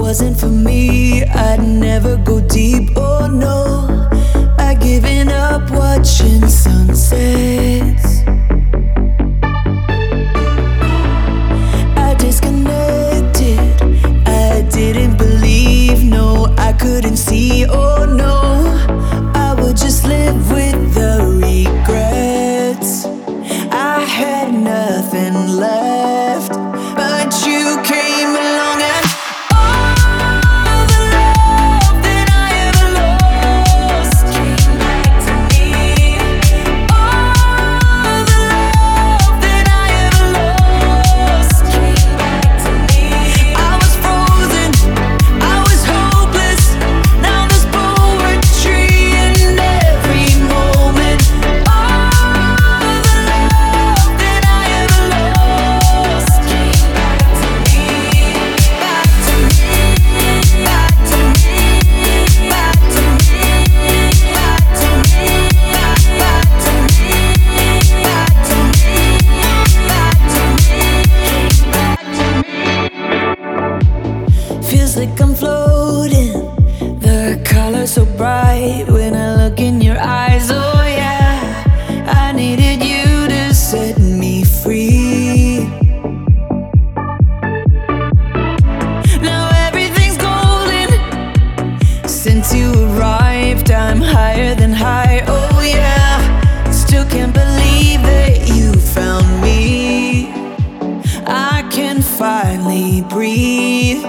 wasn't for me, I'd never go deep, oh no. I'd given up watching sunsets. I disconnected, I didn't believe, no, I couldn't see, oh no. I would just live with the regrets. I had nothing left, but you came along and all the love that I ever lost came back to me. All the love that I ever lost came back to me. I was frozen, I was hopeless. Now there's poetry in every moment. All the love that I ever lost came back to me. Back to me, back to me, back to me, back to me, back to me, back to me, back to me. Feels like I'm floating, the colors so bright when I look in your eyes. Oh yeah, I needed you to set me free. Now everything's golden since you arrived. I'm higher than high. Oh yeah, still can't believe that you found me. I can finally breathe.